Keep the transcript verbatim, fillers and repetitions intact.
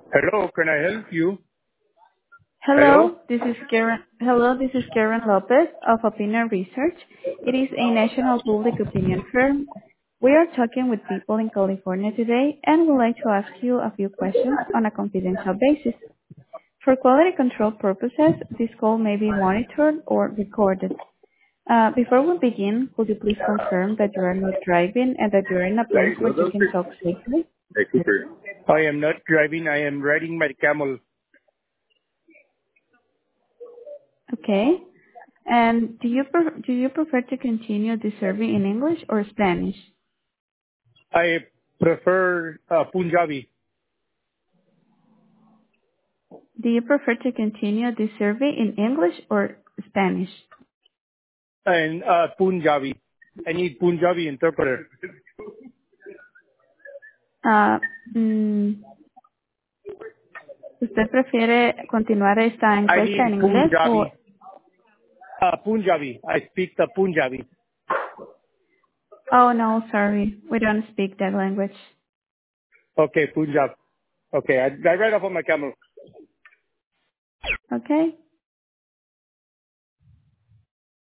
Hello, can I help you? Hello? Hello, this is Karen. Hello, this is Karen Lopez of Opinion Research. It is a national public opinion firm. We are talking with people in California today and would like to ask you a few questions on a confidential basis. For quality control purposes, this call may be monitored or recorded. Uh, before we begin, could you please confirm that you are not driving and that you are in a place where you can talk safely? Hey, Cooper. I am not driving, I am riding my camel. Okay. And do you pre- do you prefer to continue the survey in English or Spanish? I prefer uh, Punjabi Do you prefer to continue the survey in English or Spanish? and uh, Punjabi. I need Punjabi interpreter. Ah, mm, ¿Usted prefiere continuar esta I encuesta en need inglés o? Punjabi. Uh, Punjabi. I speak the Punjabi. Oh no, sorry, we don't speak that language. Okay, Punjab. Okay, I, I ride off on my camel. Okay.